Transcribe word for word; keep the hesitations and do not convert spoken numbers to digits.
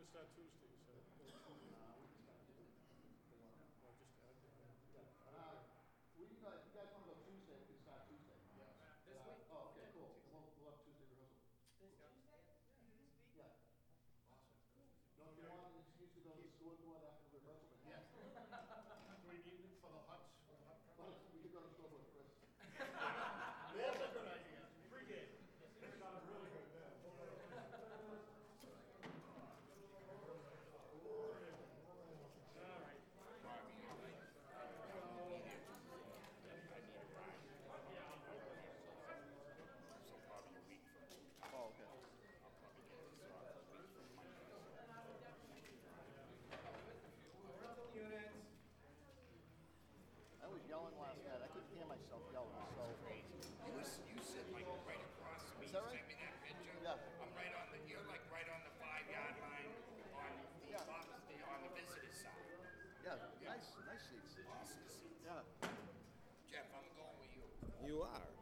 start Tuesday, so. Well, just, uh, Uh, we, uh, if you guys wanna go Tuesday, we can start Tuesday. Yes. This week? Oh, okay, cool. We'll, we'll have Tuesday rehearsal. Yeah. Awesome. Don't you want an excuse to go to the scoreboard after the rehearsal? Yes. Do we need it for the huts? For the hut Well, we could go to the scoreboard first. That's a good idea. Pre-game. sounds really good, yeah. All right. Barbie, I like, I need it. I need a ride. So probably a week from now. Oh, okay. I'll probably get this off a week from Monday. Units. I was yelling last night. I couldn't hear myself yelling, so. Crazy. You was, you sit like right across me. Is that You right? sent me that picture. Yeah. I'm right on the, you're like right on the five yard line on the, Yeah. opposite, on the visitor side. Yeah, nice, nice seats. Awesome seats. Yeah. Jeff, I'm going with you. You are.